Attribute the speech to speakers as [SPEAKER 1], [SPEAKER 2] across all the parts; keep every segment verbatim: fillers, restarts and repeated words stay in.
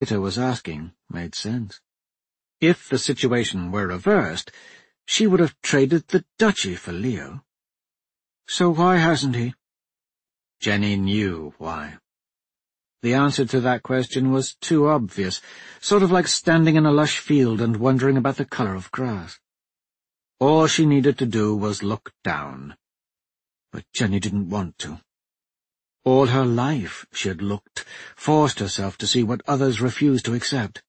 [SPEAKER 1] Peter was asking made sense. If the situation were reversed, she would have traded the duchy for Leo. So why hasn't he? Jenny knew why. The answer to that question was too obvious, sort of like standing in a lush field and wondering about the colour of grass. All she needed to do was look down. But Jenny didn't want to. All her life she had looked, forced herself to see what others refused to accept.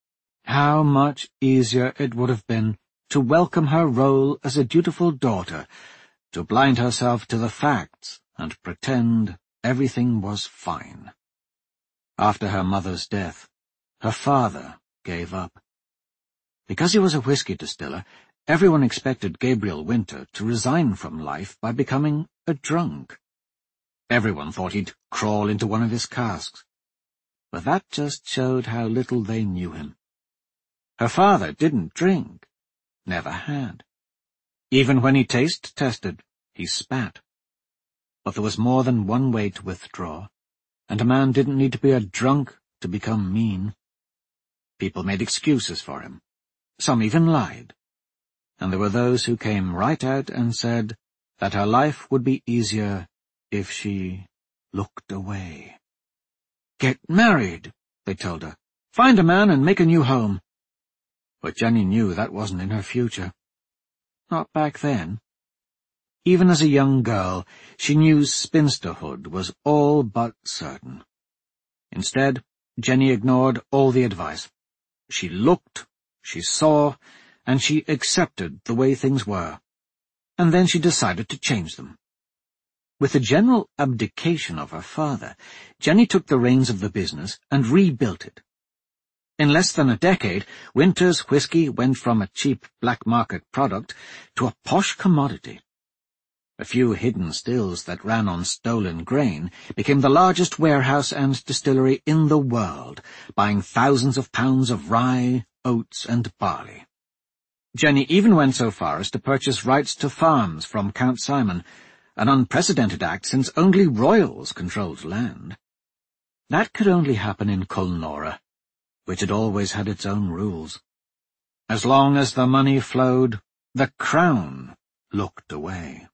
[SPEAKER 1] How much easier it would have been to welcome her role as a dutiful daughter, to blind herself to the facts and pretend everything was fine. After her mother's death, her father gave up. Because he was a whiskey distiller, everyone expected Gabriel Winter to resign from life by becoming a drunk. Everyone thought he'd crawl into one of his casks. But that just showed how little they knew him. Her father didn't drink, never had. Even when he taste-tested, he spat. But there was more than one way to withdraw, and a man didn't need to be a drunk to become mean. People made excuses for him. Some even lied. And there were those who came right out and said that her life would be easier if she looked away. "Get married," they told her. "Find a man and make a new home." But Jenny knew that wasn't in her future. Not back then. Even as a young girl, she knew spinsterhood was all but certain. Instead, Jenny ignored all the advice. She looked, she saw, and she accepted the way things were. And then she decided to change them. With the general abdication of her father, Jenny took the reins of the business and rebuilt it. In less than a decade, Winter's whiskey went from a cheap black-market product to a posh commodity. A few hidden stills that ran on stolen grain became the largest warehouse and distillery in the world, buying thousands of pounds of rye, oats, and barley. Jenny even went so far as to purchase rights to farms from Count Simon, an unprecedented act since only royals controlled land. That could only happen in Culnora, which had always had its own rules. As long as the money flowed, the crown looked away.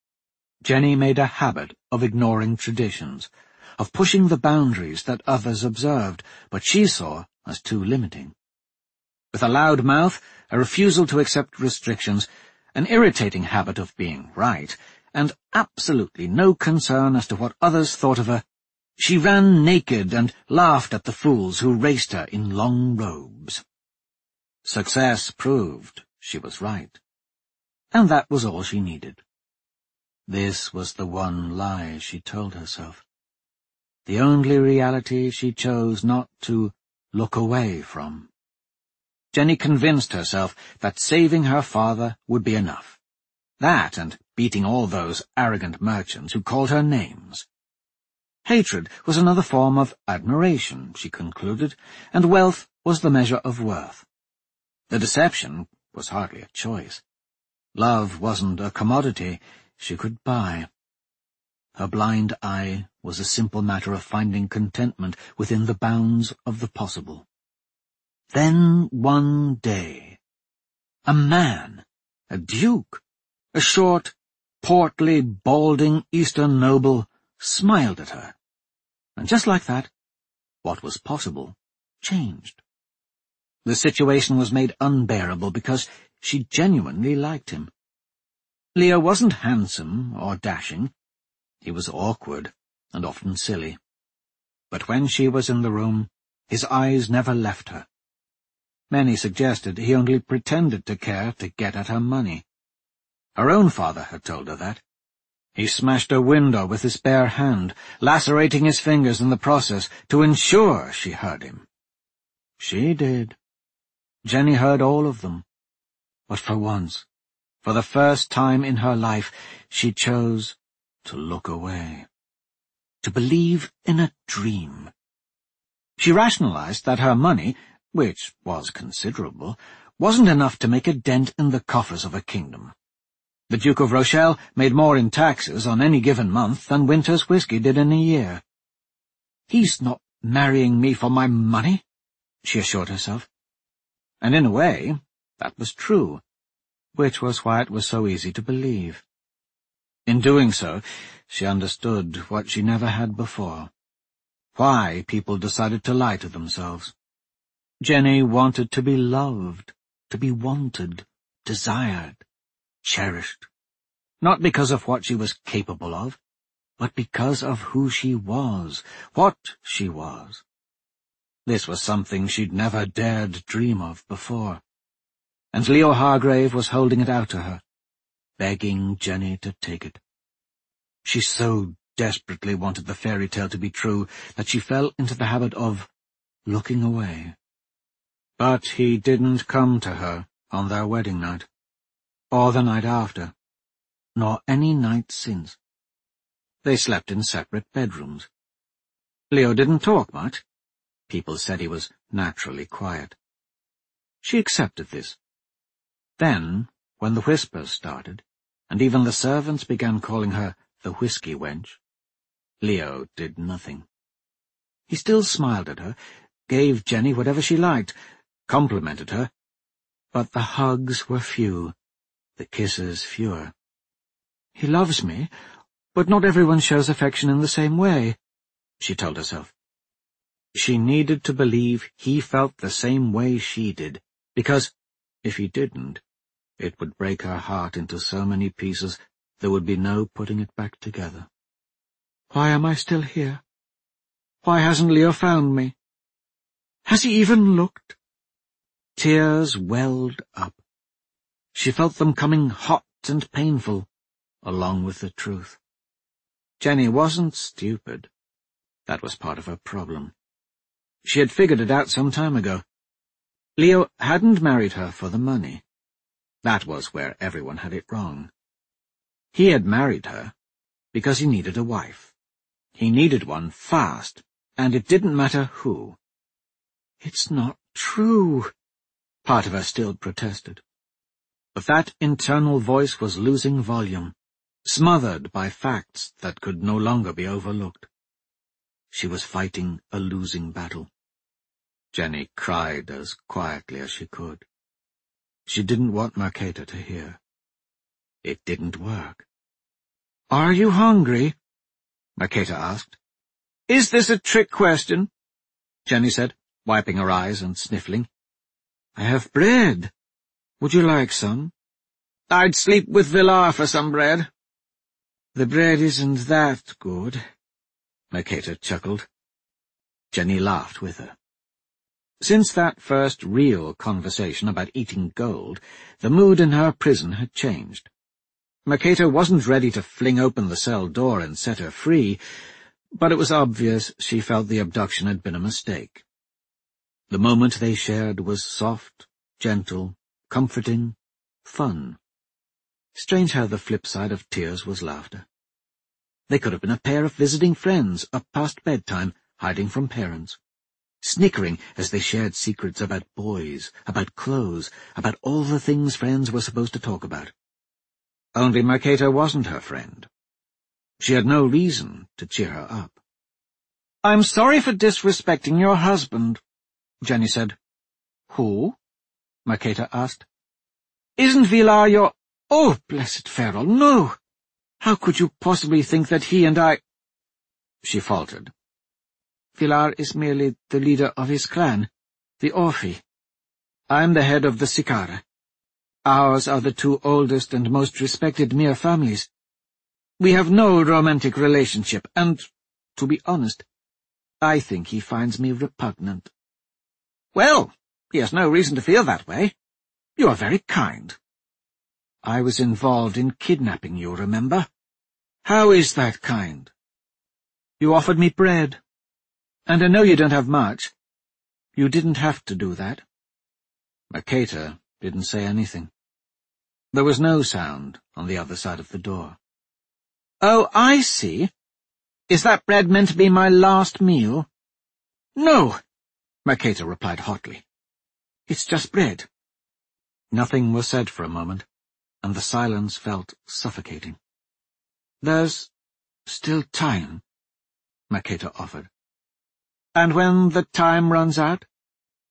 [SPEAKER 1] Jenny made a habit of ignoring traditions, of pushing the boundaries that others observed, but she saw as too limiting. With a loud mouth, a refusal to accept restrictions, an irritating habit of being right, and absolutely no concern as to what others thought of her, she ran naked and laughed at the fools who raced her in long robes. Success proved she was right, and that was all she needed. This was the one lie she told herself, the only reality she chose not to look away from. Jenny convinced herself that saving her father would be enough. That and beating all those arrogant merchants who called her names. Hatred was another form of admiration, she concluded, and wealth was the measure of worth. The deception was hardly a choice. Love wasn't a commodity she could buy. Her blind eye was a simple matter of finding contentment within the bounds of the possible. Then one day, a man, a duke, a short, portly, balding Eastern noble, smiled at her. And just like that, what was possible changed. The situation was made unbearable because she genuinely liked him. Leo wasn't handsome or dashing. He was awkward and often silly. But when she was in the room, his eyes never left her. Many suggested he only pretended to care to get at her money. Her own father had told her that. He smashed a window with his bare hand, lacerating his fingers in the process to ensure she heard him. She did. Jenny heard all of them. But for once, for the first time in her life, she chose to look away, to believe in a dream. She rationalized that her money, which was considerable, wasn't enough to make a dent in the coffers of a kingdom. The Duke of Rochelle made more in taxes on any given month than Winter's whiskey did in a year. "He's not marrying me for my money," she assured herself. And in a way, that was true, which was why it was so easy to believe. In doing so, she understood what she never had before. Why people decided to lie to themselves. Jenny wanted to be loved, to be wanted, desired, cherished. Not because of what she was capable of, but because of who she was, what she was. This was something she'd never dared dream of before. And Leo Hargrave was holding it out to her, begging Jenny to take it. She so desperately wanted the fairy tale to be true that she fell into the habit of looking away. But he didn't come to her on their wedding night, or the night after, nor any night since. They slept in separate bedrooms. Leo didn't talk much. People said he was naturally quiet. She accepted this. Then, when the whispers started, and even the servants began calling her the whiskey wench, Leo did nothing. He still smiled at her, gave Jenny whatever she liked, complimented her, but the hugs were few, the kisses fewer. He loves me, but not everyone shows affection in the same way, she told herself. She needed to believe he felt the same way she did, because, if he didn't, it would break her heart into so many pieces there would be no putting it back together. Why am I still here? Why hasn't Leo found me? Has he even looked? Tears welled up. She felt them coming hot and painful, along with the truth. Jenny wasn't stupid. That was part of her problem. She had figured it out some time ago. Leo hadn't married her for the money. That was where everyone had it wrong. He had married her because he needed a wife. He needed one fast, and it didn't matter who. It's not true, part of her still protested. But that internal voice was losing volume, smothered by facts that could no longer be overlooked. She was fighting a losing battle. Jenny cried as quietly as she could. She didn't want Mercator to hear. It didn't work. "Are you hungry?" Mercator asked. "Is this a trick question?" Jenny said, wiping her eyes and sniffling. "I have bread. Would you like some?" "I'd sleep with Villar for some bread." "The bread isn't that good," Mercator chuckled. Jenny laughed with her. Since that first real conversation about eating gold, the mood in her prison had changed. Mercator wasn't ready to fling open the cell door and set her free, but it was obvious she felt the abduction had been a mistake. The moment they shared was soft, gentle, comforting, fun. Strange how the flip side of tears was laughter. They could have been a pair of visiting friends up past bedtime, hiding from parents, snickering as they shared secrets about boys, about clothes, about all the things friends were supposed to talk about. Only Mercator wasn't her friend. She had no reason to cheer her up. "I'm sorry for disrespecting your husband," Jenny said. "Who?" Mercator asked. "Isn't Villar your—" "Oh, blessed Ferrol, no! How could you possibly think that he and I—" She faltered. "Villar is merely the leader of his clan, the Orphi. I'm the head of the Sicara. Ours are the two oldest and most respected Mir families. We have no romantic relationship, and, to be honest, I think he finds me repugnant." "Well, he has no reason to feel that way. You are very kind." "I was involved in kidnapping you, remember? How is that kind? You offered me bread. And I know you don't have much. You didn't have to do that." Mercator didn't say anything. There was no sound on the other side of the door. "Oh, I see. Is that bread meant to be my last meal?" "No," Mercator replied hotly. "It's just bread." Nothing was said for a moment, and the silence felt suffocating. "There's still time," Mercator offered. "And when the time runs out?"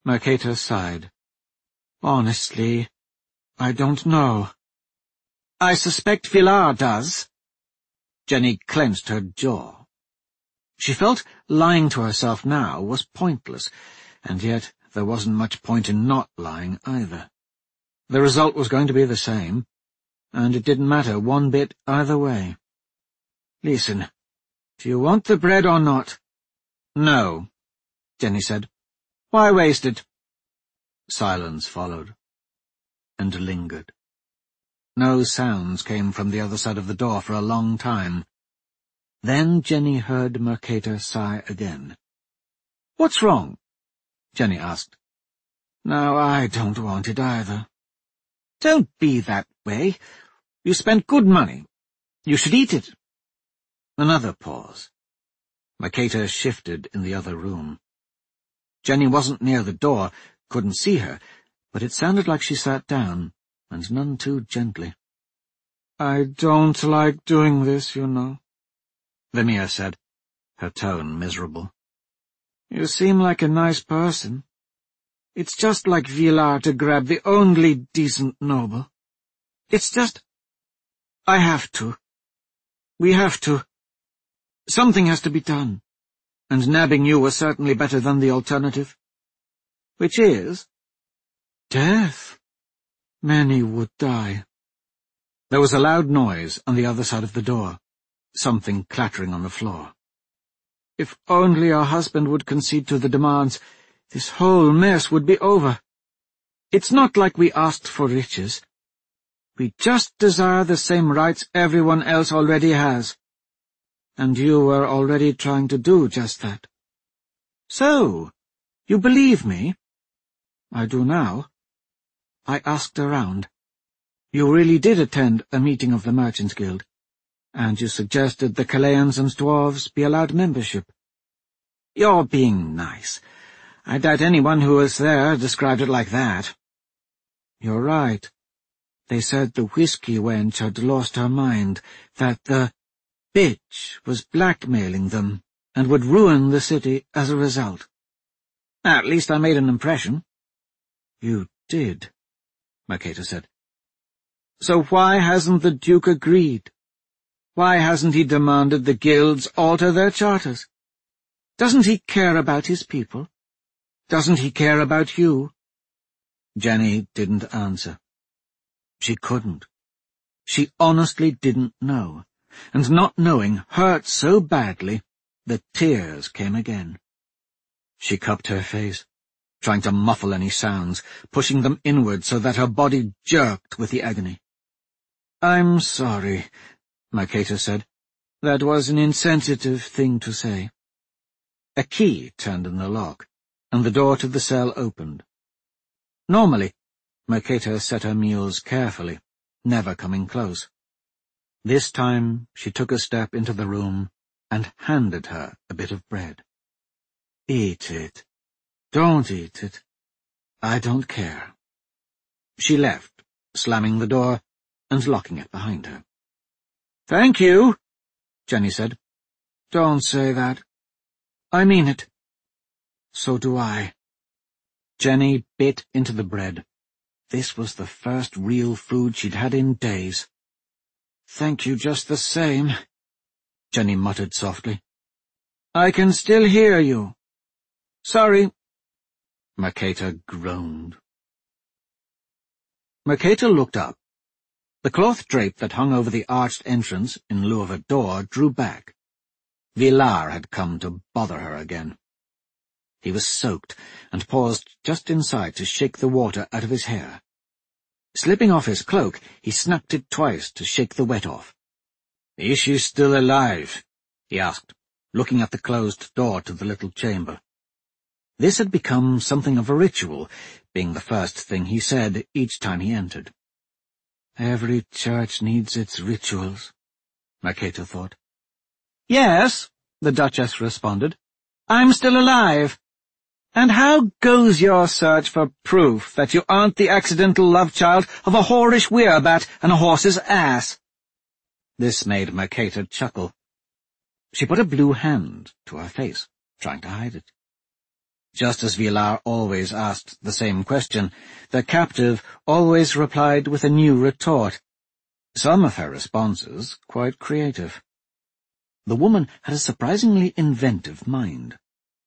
[SPEAKER 1] Mercator sighed. Honestly, I don't know. I suspect Villar does. Jenny clenched her jaw. She felt lying to herself now was pointless, and yet there wasn't much point in not lying either. The result was going to be the same, and it didn't matter one bit either way. Listen, do you want the bread or not? No, Jenny said. Why waste it? Silence followed, and lingered. No sounds came from the other side of the door for a long time. Then Jenny heard Mercator sigh again. What's wrong? Jenny asked. Now I don't want it either. Don't be that way. You spent good money. You should eat it. Another pause. Mercator shifted in the other room. Jenny wasn't near the door, couldn't see her, but it sounded like she sat down, and none too gently. I don't like doing this, you know, Lemire said, her tone miserable. You seem like a nice person. It's just like Villar to grab the only decent noble. It's just... I have to. We have to. Something has to be done, and nabbing you was certainly better than the alternative. Which is... death. Many would die. There was a loud noise on the other side of the door, something clattering on the floor. If only our husband would concede to the demands, this whole mess would be over. It's not like we asked for riches. We just desire the same rights everyone else already has. And you were already trying to do just that. So, you believe me? I do now. I asked around. You really did attend a meeting of the Merchants' Guild, and you suggested the Calayans and dwarves be allowed membership. You're being nice. I doubt anyone who was there described it like that. You're right. They said the whiskey wench had lost her mind, that the bitch was blackmailing them, and would ruin the city as a result. At least I made an impression. You did, Mercator said. So why hasn't the Duke agreed? Why hasn't he demanded the guilds alter their charters? Doesn't he care about his people? Doesn't he care about you? Jenny didn't answer. She couldn't. She honestly didn't know, and not knowing hurt so badly that tears came again. She cupped her face, trying to muffle any sounds, pushing them inward so that her body jerked with the agony. I'm sorry, Mercator said. That was an insensitive thing to say. A key turned in the lock, and the door to the cell opened. Normally, Mercator set her meals carefully, never coming close. This time she took a step into the room and handed her a bit of bread. Eat it. Don't eat it. I don't care. She left, slamming the door and locking it behind her. Thank you, Jenny said. Don't say that. I mean it. So do I. Jenny bit into the bread. This was the first real food she'd had in days. Thank you just the same, Jenny muttered softly. I can still hear you. Sorry. Mercator groaned. Mercator looked up. The cloth drape that hung over the arched entrance in lieu of a door drew back. Villar had come to bother her again. He was soaked, and paused just inside to shake the water out of his hair. Slipping off his cloak, he snapped it twice to shake the wet off. "Is she still alive?" he asked, looking at the closed door to the little chamber. This had become something of a ritual, being the first thing he said each time he entered. Every church needs its rituals, Mercator thought. Yes, the Duchess responded. I'm still alive. And how goes your search for proof that you aren't the accidental love child of a whorish werebat and a horse's ass? This made Mercator chuckle. She put a blue hand to her face, trying to hide it. Just as Villar always asked the same question, the captive always replied with a new retort, some of her responses quite creative. The woman had a surprisingly inventive mind.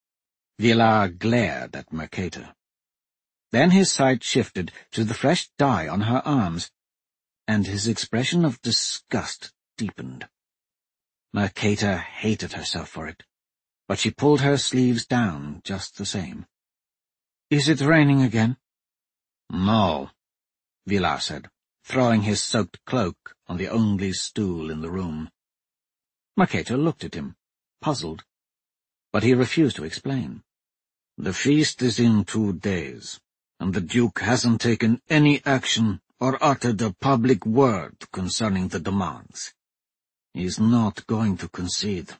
[SPEAKER 1] Villar glared at Mercator. Then his sight shifted to the fresh dye on her arms, and his expression of disgust deepened. Mercator hated herself for it, but she pulled her sleeves down just the same. "Is it raining again?" "No," Villar said, throwing his soaked cloak on the only stool in the room. Mercator looked at him, puzzled, but he refused to explain. "The feast is in two days, and the Duke hasn't taken any action or uttered a public word concerning the demands. He's not going to concede.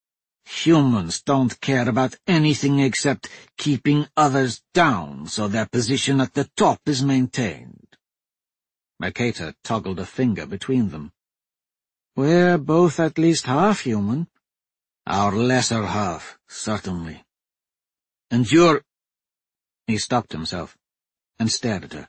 [SPEAKER 1] Humans don't care about anything except keeping others down so their position at the top is maintained." Mercator toggled a finger between them. "We're both at least half human." "Our lesser half, certainly. And you're—" He stopped himself and stared at her.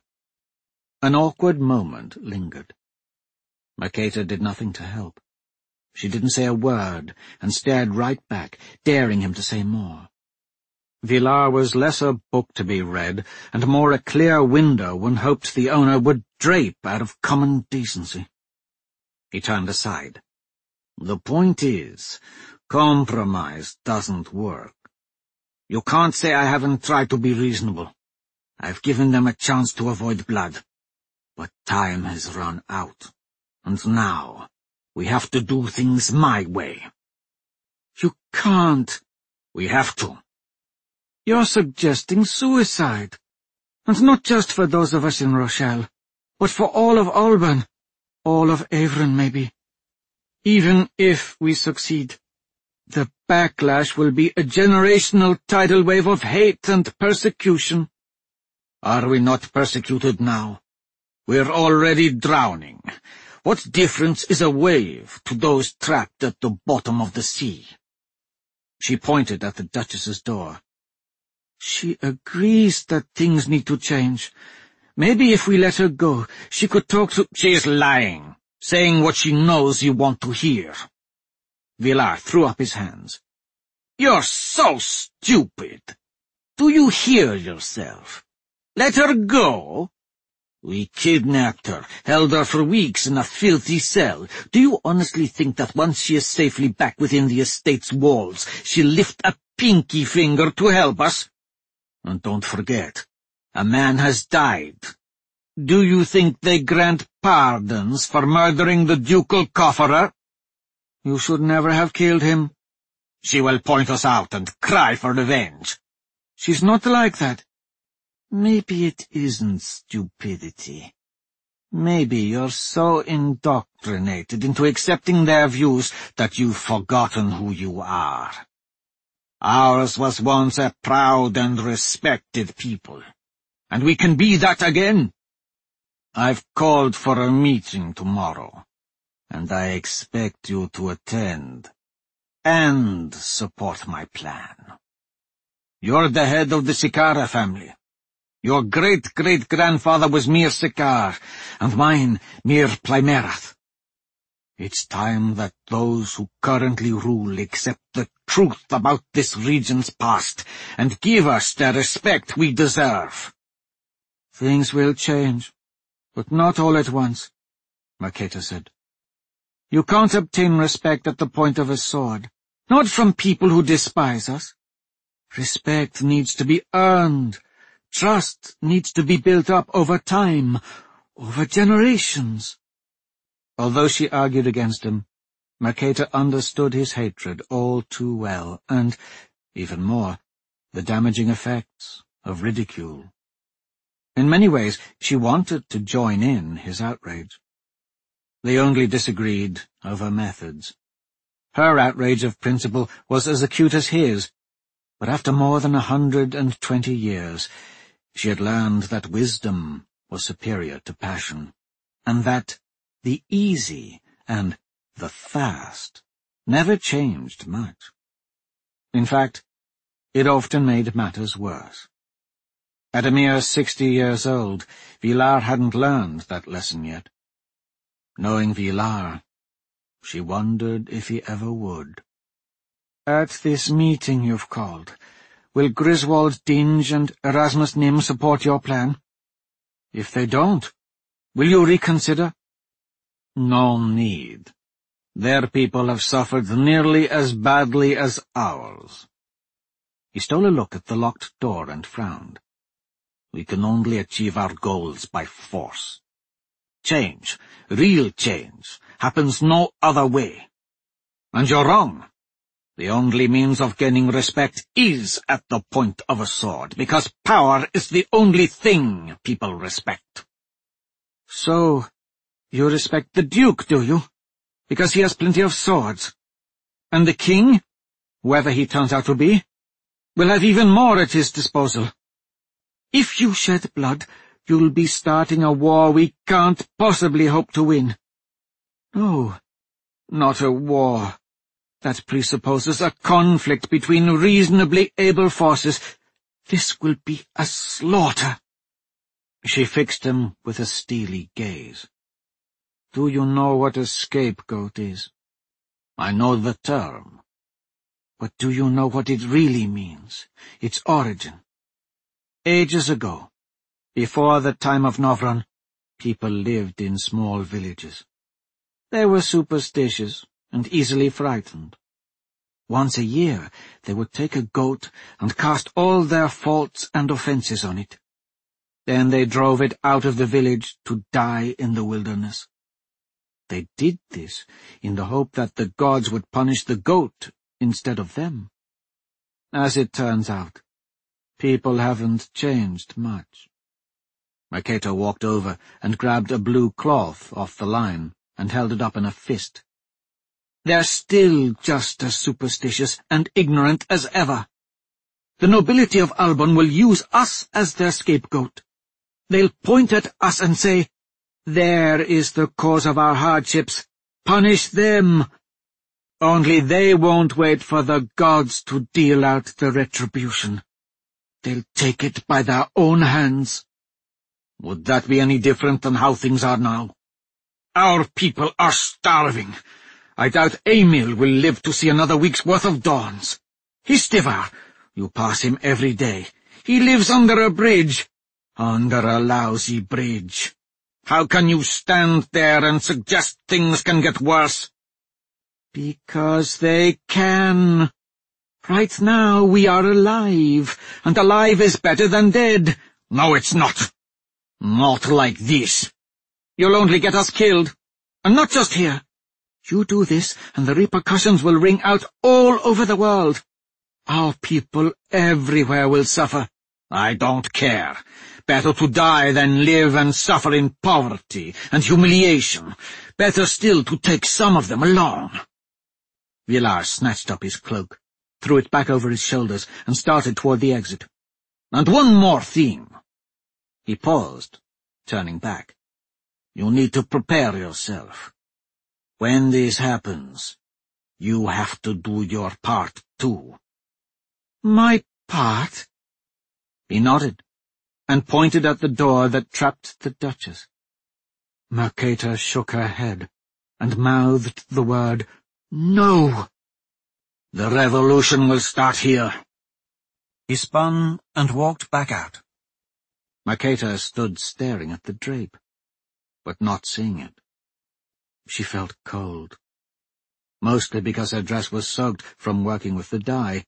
[SPEAKER 1] An awkward moment lingered. Mercator did nothing to help. She didn't say a word and stared right back, daring him to say more. Villar was less a book to be read and more a clear window one hoped the owner would drape out of common decency. He turned aside. "The point is, compromise doesn't work. You can't say I haven't tried to be reasonable. I've given them a chance to avoid blood. But time has run out, and now we have to do things my way." "You can't." "We have to." "You're suggesting suicide. And not just for those of us in Rochelle, but for all of Alban, all of Avron maybe. Even if we succeed, the backlash will be a generational tidal wave of hate and persecution." "Are we not persecuted now? We're already drowning. What difference is a wave to those trapped at the bottom of the sea?" She pointed at the Duchess's door. "She agrees that things need to change. Maybe if we let her go, she could talk to—" "She is lying, saying what she knows you want to hear." Villar threw up his hands. "You're so stupid. Do you hear yourself? Let her go? We kidnapped her, held her for weeks in a filthy cell. Do you honestly think that once she is safely back within the estate's walls, she'll lift a pinky finger to help us? And don't forget, a man has died. Do you think they grant pardons for murdering the ducal cofferer?" "You should never have killed him." "She will point us out and cry for revenge." "She's not like that." "Maybe it isn't stupidity. Maybe you're so indoctrinated into accepting their views that you've forgotten who you are. Ours was once a proud and respected people, and we can be that again. I've called for a meeting tomorrow, and I expect you to attend and support my plan. You're the head of the Sikara family. Your great-great-grandfather was Mir Sikar, and mine Mir Plymerath. It's time that those who currently rule accept the truth about this region's past and give us the respect we deserve." "Things will change, but not all at once," Mercator said. "You can't obtain respect at the point of a sword, not from people who despise us. Respect needs to be earned. Trust needs to be built up over time, over generations." Although she argued against him, Mercator understood his hatred all too well, and, even more, the damaging effects of ridicule. In many ways, she wanted to join in his outrage. They only disagreed over methods. Her outrage of principle was as acute as his, but after more than a hundred and twenty years, she had learned that wisdom was superior to passion, and that the easy and the fast never changed much. In fact, it often made matters worse. At a mere sixty years old, Villar hadn't learned that lesson yet. Knowing Villar, she wondered if he ever would. "At this meeting you've called, will Griswold Dinge and Erasmus Nym support your plan? If they don't, will you reconsider?" "No need. Their people have suffered nearly as badly as ours." He stole a look at the locked door and frowned. "We can only achieve our goals by force. Change, real change, happens no other way. And you're wrong. The only means of gaining respect is at the point of a sword, because power is the only thing people respect." "So, you respect the Duke, do you? Because he has plenty of swords. And the king, whoever he turns out to be, will have even more at his disposal. If you shed blood, you'll be starting a war we can't possibly hope to win. No, not a war. That presupposes a conflict between reasonably able forces. This will be a slaughter." She fixed him with a steely gaze. "Do you know what a scapegoat is?" "I know the term." "But do you know what it really means, its origin? Ages ago, before the time of Novron, people lived in small villages. They were superstitious and easily frightened. Once a year they would take a goat and cast all their faults and offences on it. Then they drove it out of the village to die in the wilderness. They did this in the hope that the gods would punish the goat instead of them. As it turns out, people haven't changed much." Mercator walked over and grabbed a blue cloth off the line and held it up in a fist. "They're still just as superstitious and ignorant as ever. The nobility of Albon will use us as their scapegoat. They'll point at us and say, 'There is the cause of our hardships. Punish them.' Only they won't wait for the gods to deal out the retribution. They'll take it by their own hands." "Would that be any different than how things are now? Our people are starving. I doubt Emil will live to see another week's worth of dawns. Histivar, you pass him every day. He lives under a bridge. Under a lousy bridge. How can you stand there and suggest things can get worse?" "Because they can. Right now we are alive, and alive is better than dead."
[SPEAKER 2] "No, it's not. Not like this.
[SPEAKER 1] You'll only get us killed, and not just here. You do this, and the repercussions will ring out all over the world. Our people everywhere will suffer."
[SPEAKER 2] "I don't care. Better to die than live and suffer in poverty and humiliation. Better still to take some of them along."
[SPEAKER 1] Villar snatched up his cloak, threw it back over his shoulders, and started toward the exit.
[SPEAKER 2] "And one more thing."
[SPEAKER 1] He paused, turning back.
[SPEAKER 2] "You need to prepare yourself. When this happens, you have to do your part, too."
[SPEAKER 1] "My part?" He nodded, and pointed at the door that trapped the Duchess. Mercator shook her head, and mouthed the word, "No."
[SPEAKER 2] "The revolution will start here."
[SPEAKER 1] He spun and walked back out. Mercator stood staring at the drape, but not seeing it. She felt cold, mostly because her dress was soaked from working with the dye.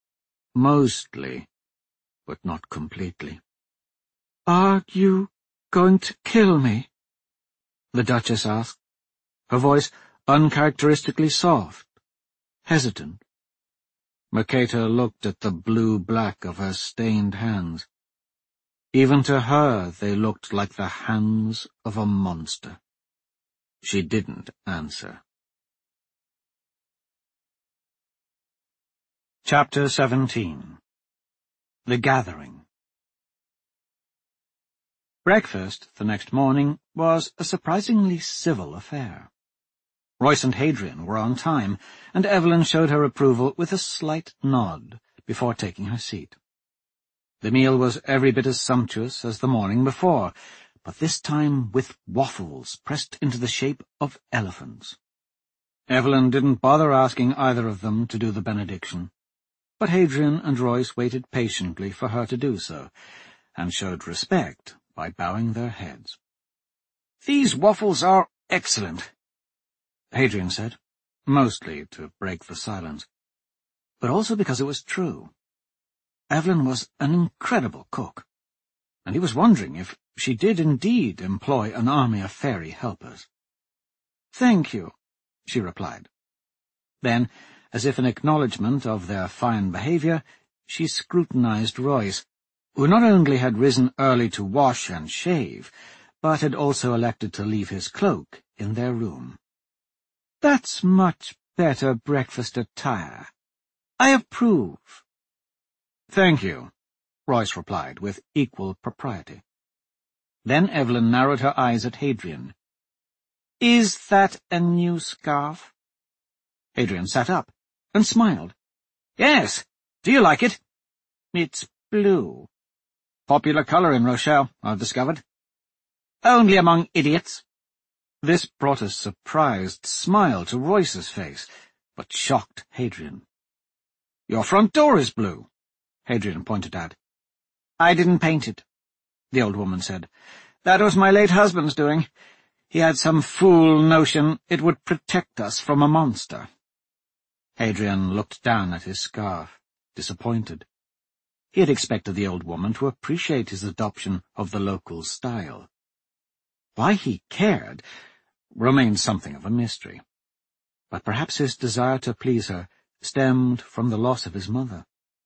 [SPEAKER 1] Mostly, but not completely. "Are you going to kill me?" the Duchess asked, her voice uncharacteristically soft, hesitant. Mercator looked at the blue-black of her stained hands. Even to her they looked like the hands of a monster. She didn't answer. Chapter seventeen. The Gathering. Breakfast the next morning was a surprisingly civil affair. Royce and Hadrian were on time, and Evelyn showed her approval with a slight nod, before taking her seat. The meal was every bit as sumptuous as the morning before, but this time with waffles pressed into the shape of elephants. Evelyn didn't bother asking either of them to do the benediction, but Hadrian and Royce waited patiently for her to do so, and showed respect by bowing their heads. "These waffles are excellent," Hadrian said, mostly to break the silence, but also because it was true. Evelyn was an incredible cook, and he was wondering if she did indeed employ an army of fairy helpers. "Thank you," she replied. Then, as if in acknowledgment of their fine behaviour, she scrutinized Royce, who not only had risen early to wash and shave, but had also elected to leave his cloak in their room. "That's much better breakfast attire. I approve." "Thank you," Royce replied with equal propriety. Then Evelyn narrowed her eyes at Hadrian. "Is that a new scarf?" Hadrian sat up and smiled. "Yes. Do you like it?" "It's blue." "Popular colour in Rochelle, I've discovered." "Only among idiots." This brought a surprised smile to Royce's face, but shocked Hadrian. "Your front door is blue," Hadrian pointed out. "I didn't paint it," the old woman said. "That was my late husband's doing. He had some fool notion it would protect us from a monster." Hadrian looked down at his scarf, disappointed. He had expected the old woman to appreciate his adoption of the local style. Why he cared remained something of a mystery, but perhaps his desire to please her stemmed from the loss of his mother.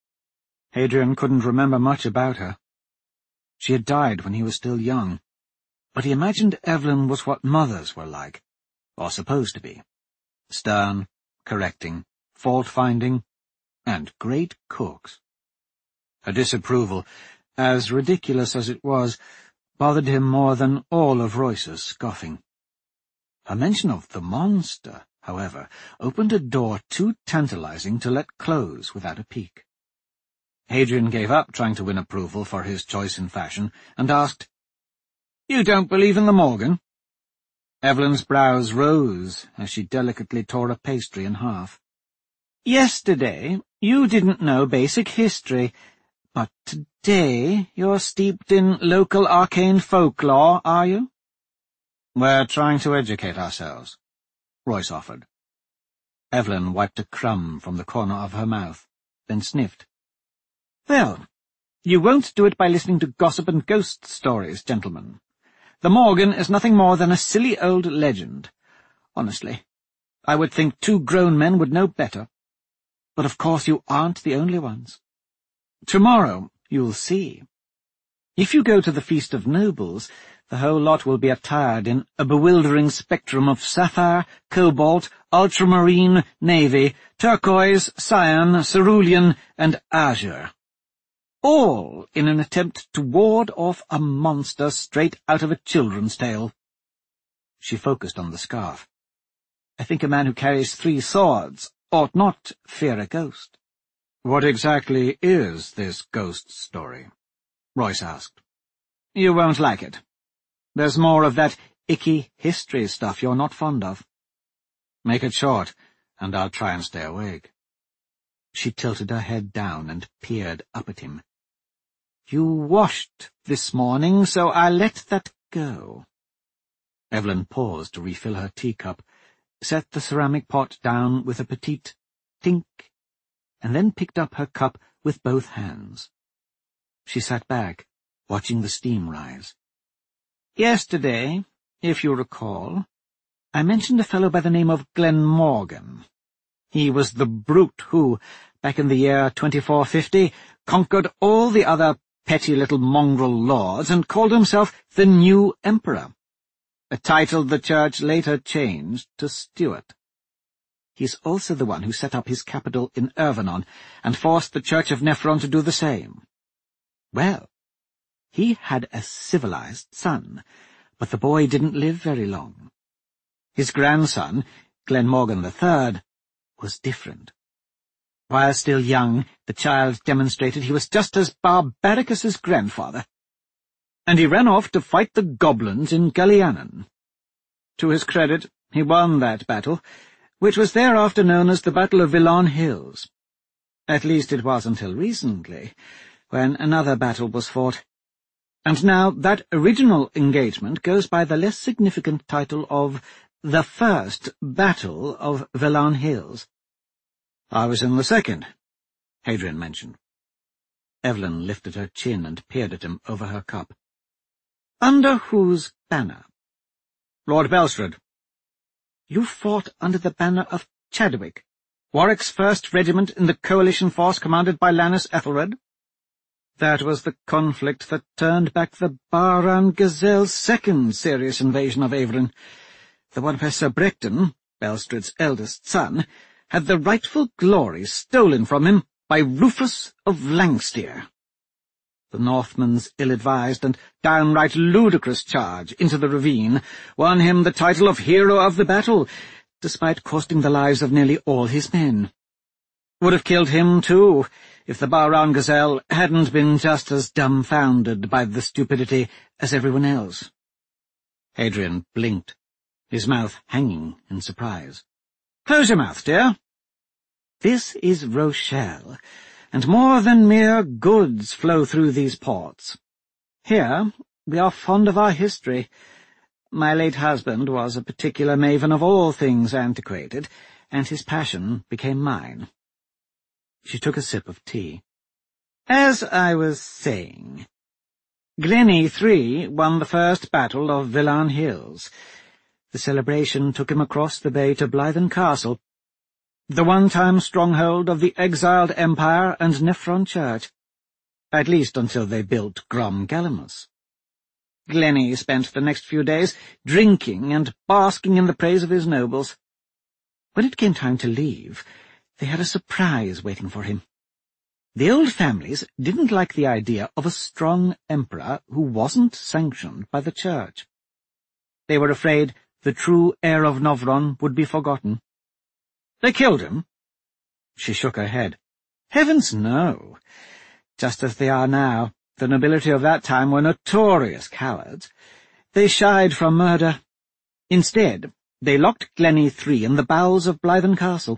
[SPEAKER 1] Hadrian couldn't remember much about her. She had died when he was still young, but he imagined Evelyn was what mothers were like, or supposed to be. Stern, correcting, fault-finding, and great cooks. Her disapproval, as ridiculous as it was, bothered him more than all of Royce's scoffing. Her mention of the monster, however, opened a door too tantalizing to let close without a peek. Hadrian gave up trying to win approval for his choice in fashion, and asked, "You don't believe in the Morgan?" Evelyn's brows rose as she delicately tore a pastry in half. "Yesterday you didn't know basic history, but today you're steeped in local arcane folklore, are you?" "We're trying to educate ourselves," Royce offered. Evelyn wiped a crumb from the corner of her mouth, then sniffed. "Well, you won't do it by listening to gossip and ghost stories, gentlemen. The Morgan is nothing more than a silly old legend. Honestly, I would think two grown men would know better. But of course you aren't the only ones. Tomorrow you'll see. If you go to the Feast of Nobles, the whole lot will be attired in a bewildering spectrum of sapphire, cobalt, ultramarine, navy, turquoise, cyan, cerulean, and azure. All in an attempt to ward off a monster straight out of a children's tale." She focused on the scarf. "I think a man who carries three swords ought not fear a ghost." "What exactly is this ghost story?" Royce asked. "You won't like it. There's more of that icky history stuff you're not fond of." "Make it short, and I'll try and stay awake." She tilted her head down and peered up at him. "You washed this morning, so I'll let that go." Evelyn paused to refill her teacup, set the ceramic pot down with a petite tink, and then picked up her cup with both hands. She sat back, watching the steam rise. "Yesterday, if you recall, I mentioned a fellow by the name of Glenmorgan. He was the brute who, back in the year twenty-four fifty, conquered all the other petty little mongrel lords and called himself the New Emperor, a title the Church later changed to Stuart. He's also the one who set up his capital in Ervenon and forced the Church of Nephron to do the same. Well, he had a civilized son, but the boy didn't live very long. His grandson, Glenmorgan the Third, was different. While still young, the child demonstrated he was just as barbaric as his grandfather, and he ran off to fight the goblins in Gullianan. To his credit, he won that battle, which was thereafter known as the Battle of Villan Hills. At least it was until recently, when another battle was fought. And now that original engagement goes by the less significant title of the First Battle of Villan Hills. "I was in the second," Hadrian mentioned. Evelyn lifted her chin and peered at him over her cup. "Under whose banner?" "Lord Belstrade." "You fought under the banner of Chadwick, Warwick's first regiment in the coalition force commanded by Lannis Ethelred? That was the conflict that turned back the Bahran Gazelle's second serious invasion of Averin, the one where Sir Brecton, Belstrade's eldest son, had the rightful glory stolen from him by Rufus of Langsteer. The Northman's ill-advised and downright ludicrous charge into the ravine won him the title of Hero of the Battle, despite costing the lives of nearly all his men. Would have killed him, too, if the Bahran Gazelle hadn't been just as dumbfounded by the stupidity as everyone else." Hadrian blinked, his mouth hanging in surprise. "Close your mouth, dear. This is Rochelle, and more than mere goods flow through these ports. Here we are fond of our history. My late husband was a particular maven of all things antiquated, and his passion became mine." She took a sip of tea. "As I was saying, Glenny three won the first battle of Villan Hills. The celebration took him across the bay to Blythen Castle, the one-time stronghold of the exiled Empire and Nephron Church, at least until they built Grom Gallimimus. Glenny spent the next few days drinking and basking in the praise of his nobles. When it came time to leave, they had a surprise waiting for him. The old families didn't like the idea of a strong emperor who wasn't sanctioned by the Church. They were afraid the true heir of Novron would be forgotten. They killed him." She shook her head. "Heavens, no. Just as they are now, the nobility of that time were notorious cowards. They shied from murder. Instead, they locked Glenny three in the bowels of Blythen Castle.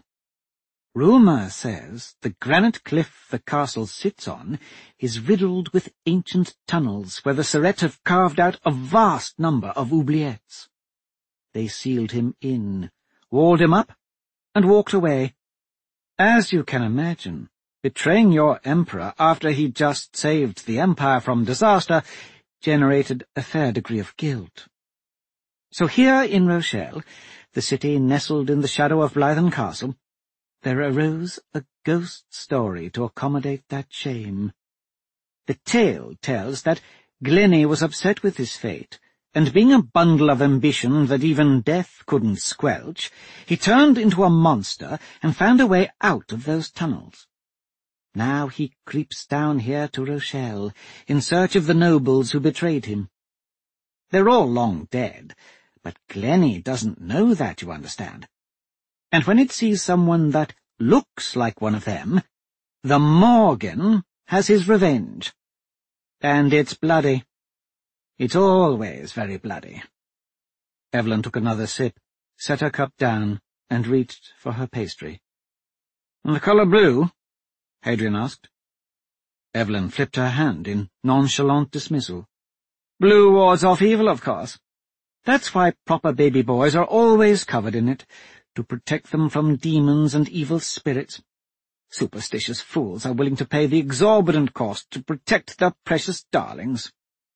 [SPEAKER 1] Rumour says the granite cliff the castle sits on is riddled with ancient tunnels where the Surret have carved out a vast number of oubliettes. They sealed him in, walled him up, and walked away. As you can imagine, betraying your emperor after he'd just saved the Empire from disaster generated a fair degree of guilt. So here in Rochelle, the city nestled in the shadow of Blythen Castle, there arose a ghost story to accommodate that shame. The tale tells that Glenny was upset with his fate, and being a bundle of ambition that even death couldn't squelch, he turned into a monster and found a way out of those tunnels. Now he creeps down here to Rochelle, in search of the nobles who betrayed him. They're all long dead, but Glenny doesn't know that, you understand. And when it sees someone that looks like one of them, the Morgan has his revenge. And it's bloody. It's always very bloody." Evelyn took another sip, set her cup down, and reached for her pastry. "The colour blue?" Hadrian asked. Evelyn flipped her hand in nonchalant dismissal. "Blue wards off evil, of course. That's why proper baby boys are always covered in it, to protect them from demons and evil spirits. Superstitious fools are willing to pay the exorbitant cost to protect their precious darlings."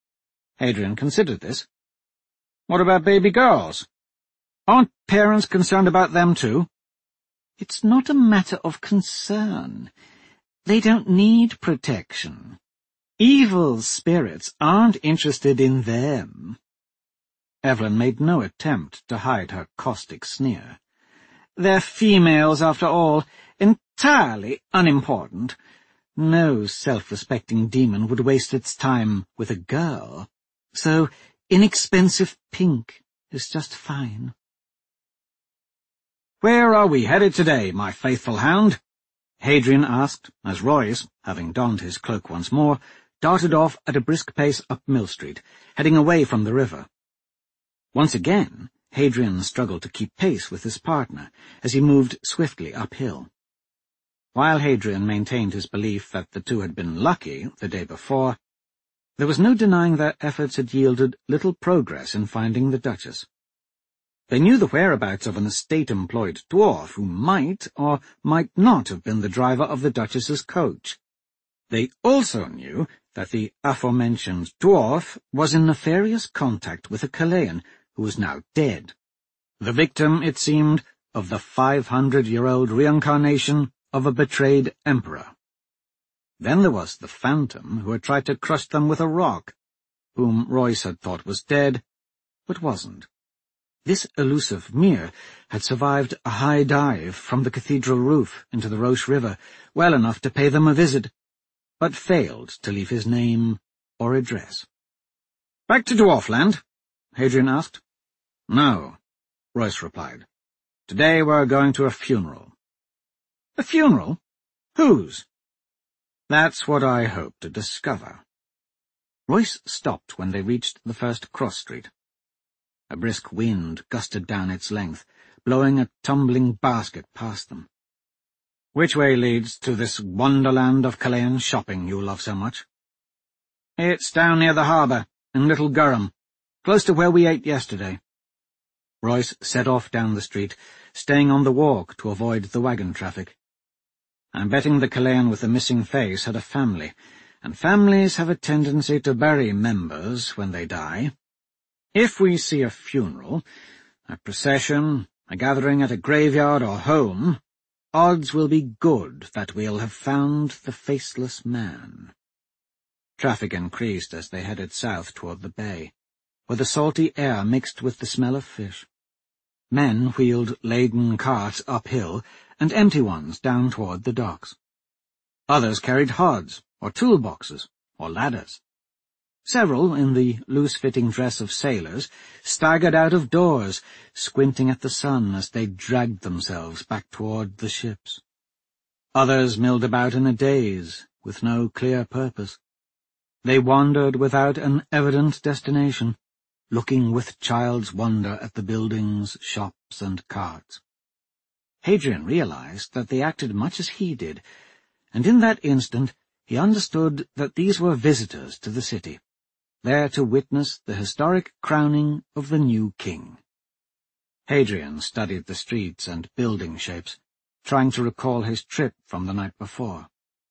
[SPEAKER 1] Hadrian considered this. "What about baby girls? Aren't parents concerned about them too?" "It's not a matter of concern. They don't need protection. Evil spirits aren't interested in them." Evelyn made no attempt to hide her caustic sneer. "They're females, after all, entirely unimportant. No self-respecting demon would waste its time with a girl, so inexpensive pink is just fine." "Where are we headed today, my faithful hound?" Hadrian asked, as Royce, having donned his cloak once more, darted off at a brisk pace up Mill Street, heading away from the river. Once again, Hadrian struggled to keep pace with his partner as he moved swiftly uphill. While Hadrian maintained his belief that the two had been lucky the day before, there was no denying their efforts had yielded little progress in finding the Duchess. They knew the whereabouts of an estate-employed dwarf who might or might not have been the driver of the Duchess's coach. They also knew that the aforementioned dwarf was in nefarious contact with a Chilean who was now dead, the victim, it seemed, of the five-hundred-year-old reincarnation of a betrayed emperor. Then there was the Phantom who had tried to crush them with a rock, whom Royce had thought was dead, but wasn't. This elusive Mir had survived a high dive from the cathedral roof into the Roche River well enough to pay them a visit, but failed to leave his name or address. "Back to Dwarfland?" Hadrian asked. "No," Royce replied. "Today we're going to a funeral." "A funeral? Whose?" "That's what I hope to discover." Royce stopped when they reached the first cross-street. A brisk wind gusted down its length, blowing a tumbling basket past them. "Which way leads to this wonderland of Chilean shopping you love so much?" "It's down near the harbour, in Little Gurham, close to where we ate yesterday." Royce set off down the street, staying on the walk to avoid the wagon traffic. "I'm betting the Chilean with the missing face had a family, and families have a tendency to bury members when they die. If we see a funeral, a procession, a gathering at a graveyard or home, odds will be good that we'll have found the faceless man." Traffic increased as they headed south toward the bay, where the salty air mixed with the smell of fish. Men wheeled laden carts uphill and empty ones down toward the docks. Others carried hods, or toolboxes, or ladders. Several, in the loose-fitting dress of sailors, staggered out of doors, squinting at the sun as they dragged themselves back toward the ships. Others milled about in a daze, with no clear purpose. They wandered without an evident destination, looking with child's wonder at the buildings, shops, and carts. Hadrian realized that they acted much as he did, and in that instant he understood that these were visitors to the city, there to witness the historic crowning of the new king. Hadrian studied the streets and building shapes, trying to recall his trip from the night before.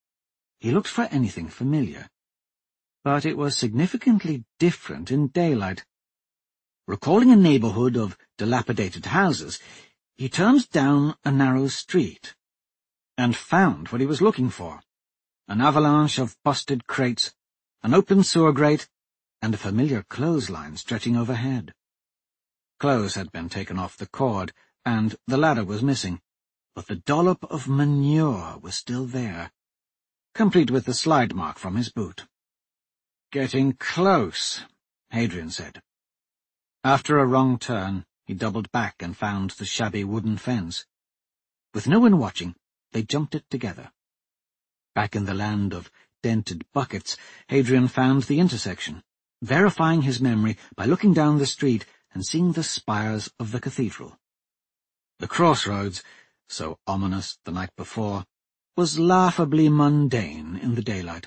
[SPEAKER 1] He looked for anything familiar, but it was significantly different in daylight. Recalling a neighborhood of dilapidated houses, he turned down a narrow street, and found what he was looking for: an avalanche of busted crates, an open sewer grate, and a familiar clothesline stretching overhead. Clothes had been taken off the cord, and the ladder was missing, but the dollop of manure was still there, complete with the slide mark from his boot. "Getting close," Hadrian said. After a wrong turn, he doubled back and found the shabby wooden fence. With no one watching, they jumped it together. Back in the land of dented buckets, Hadrian found the intersection, verifying his memory by looking down the street and seeing the spires of the cathedral. The crossroads, so ominous the night before, was laughably mundane in the daylight.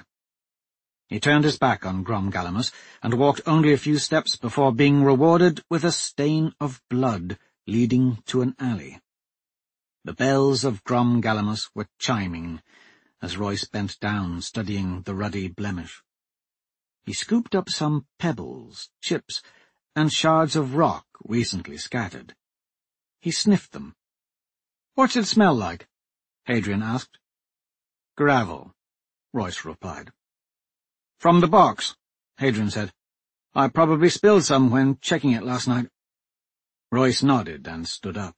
[SPEAKER 1] He turned his back on Grom Galamus and walked only a few steps before being rewarded with a stain of blood leading to an alley. The bells of Grom Galamus were chiming as Royce bent down, studying the ruddy blemish. He scooped up some pebbles, chips, and shards of rock recently scattered. He sniffed them. "What's it smell like?" Hadrian asked. "Gravel," Royce replied. "From the box," Hadrian said. "I probably spilled some when checking it last night." Royce nodded and stood up.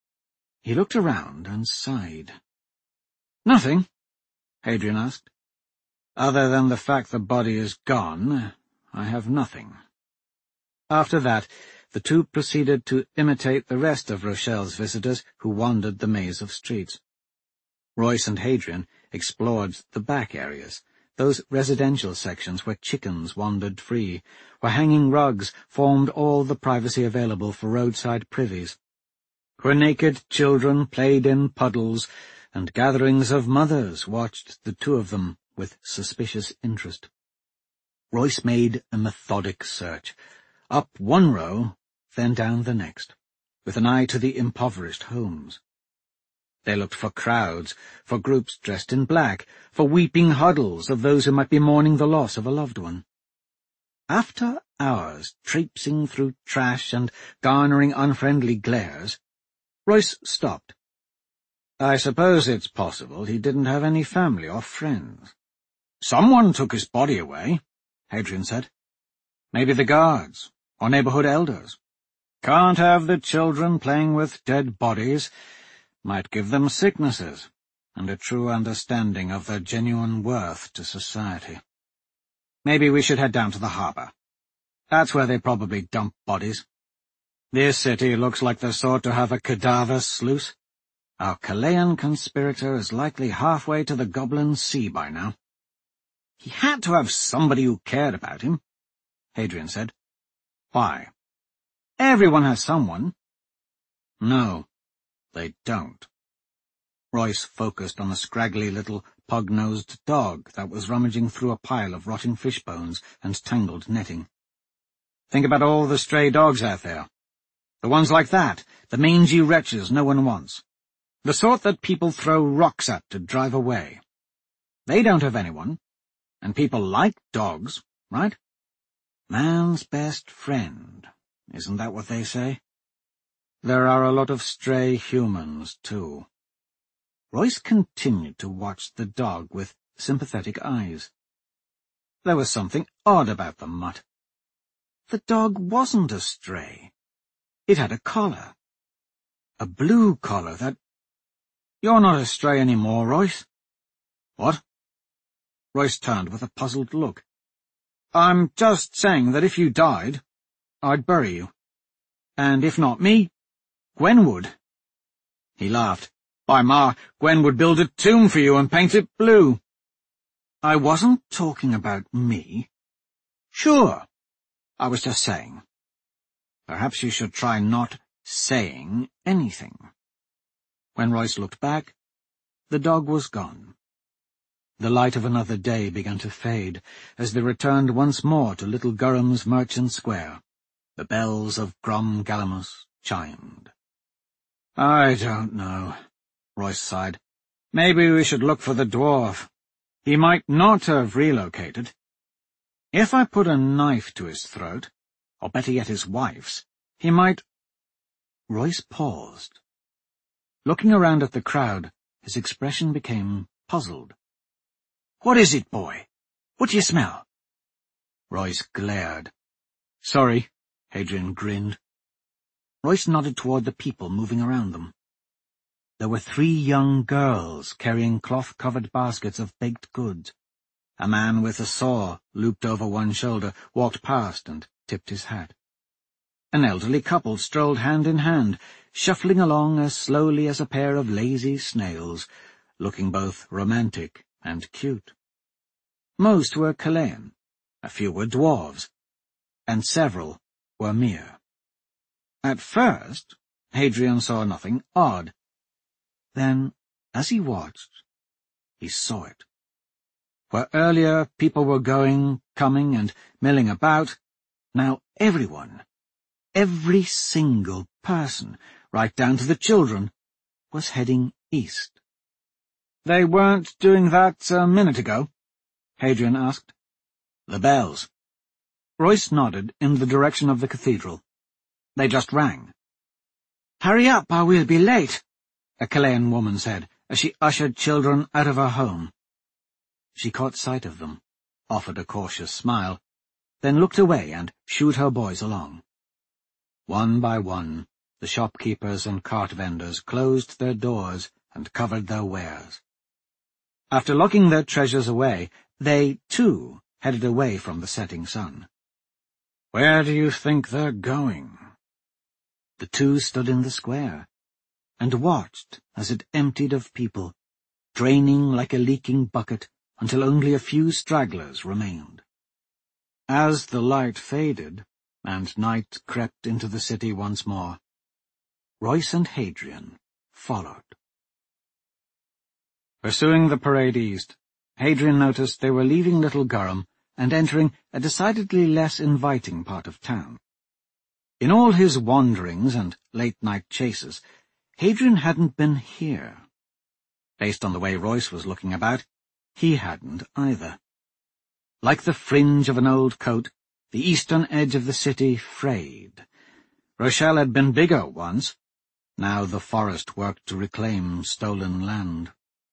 [SPEAKER 1] He looked around and sighed. "Nothing?" Hadrian asked. "Other than the fact the body is gone, I have nothing." After that, the two proceeded to imitate the rest of Rochelle's visitors who wandered the maze of streets. Royce and Hadrian explored the back areas, those residential sections where chickens wandered free, where hanging rugs formed all the privacy available for roadside privies, where naked children played in puddles, and gatherings of mothers watched the two of them with suspicious interest. Royce made a methodic search, up one row, then down the next, with an eye to the impoverished homes. They looked for crowds, for groups dressed in black, for weeping huddles of those who might be mourning the loss of a loved one. After hours traipsing through trash and garnering unfriendly glares, Royce stopped. I suppose it's possible he didn't have any family or friends. Someone took his body away, Hadrian said. Maybe the guards, or neighborhood elders. Can't have the children playing with dead bodies. Might give them sicknesses, and a true understanding of their genuine worth to society. Maybe we should head down to the harbor. That's where they probably dump bodies. This city looks like the sort to have a cadaver sluice. Our Chilean conspirator is likely halfway to the Goblin Sea by now. He had to have somebody who cared about him, Hadrian said. Why? Everyone has someone. No. They don't. Royce focused on a scraggly little pug-nosed dog that was rummaging through a pile of rotting fish bones and tangled netting. Think about all the stray dogs out there. The ones like that, the mangy wretches no one wants. The sort that people throw rocks at to drive away. They don't have anyone, and people like dogs, right? Man's best friend, isn't that what they say? There are a lot of stray humans, too. Royce continued to watch the dog with sympathetic eyes. There was something odd about the mutt. The dog wasn't a stray. It had a collar. A blue collar that... You're not a stray anymore, Royce. What? Royce turned with a puzzled look. I'm just saying that if you died, I'd bury you. And if not me, Gwen would. He laughed. By Ma, Gwen would build a tomb for you and paint it blue. I wasn't talking about me. Sure, I was just saying. Perhaps you should try not saying anything. When Royce looked back, the dog was gone. The light of another day began to fade as they returned once more to Little Gurham's Merchant Square. The bells of Grom Galamus chimed. I don't know, Royce sighed. Maybe we should look for the dwarf. He might not have relocated. If I put a knife to his throat, or better yet his wife's, he might— Royce paused. Looking around at the crowd, his expression became puzzled. What is it, boy? What do you smell? Royce glared. Sorry, Hadrian grinned. Royce nodded toward the people moving around them. There were three young girls carrying cloth-covered baskets of baked goods. A man with a saw looped over one shoulder walked past and tipped his hat. An elderly couple strolled hand in hand, shuffling along as slowly as a pair of lazy snails, looking both romantic and cute. Most were Chilean, a few were dwarves, and several were Mir. At first, Hadrian saw nothing odd. Then, as he watched, he saw it. Where earlier people were going, coming, and milling about, now everyone, every single person, right down to the children, was heading east. They weren't doing that a minute ago? Hadrian asked. The bells. Royce nodded in the direction of the cathedral. They just rang. Hurry up, or we'll be late, a Chilean woman said, as she ushered children out of her home. She caught sight of them, offered a cautious smile, then looked away and shooed her boys along. One by one, the shopkeepers and cart vendors closed their doors and covered their wares. After locking their treasures away, they, too, headed away from the setting sun. Where do you think they're going? The two stood in the square and watched as it emptied of people, draining like a leaking bucket until only a few stragglers remained. As the light faded, and night crept into the city once more, Royce and Hadrian followed. Pursuing the parade east, Hadrian noticed they were leaving Little Gurham and entering a decidedly less inviting part of town. In all his wanderings and late-night chases, Hadrian hadn't been here. Based on the way Royce was looking about, he hadn't either. Like the fringe of an old coat, the eastern edge of the city frayed. Rochelle had been bigger once. Now the forest worked to reclaim stolen land.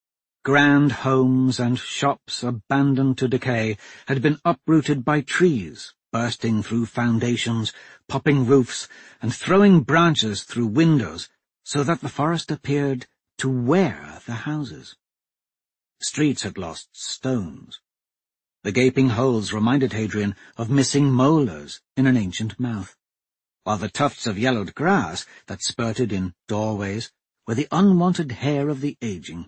[SPEAKER 1] Grand homes and shops abandoned to decay had been uprooted by trees, bursting through foundations, popping roofs, and throwing branches through windows, so that the forest appeared to wear the houses. Streets had lost stones. The gaping holes reminded Hadrian of missing molars in an ancient mouth, while the tufts of yellowed grass that spurted in doorways were the unwanted hair of the aging.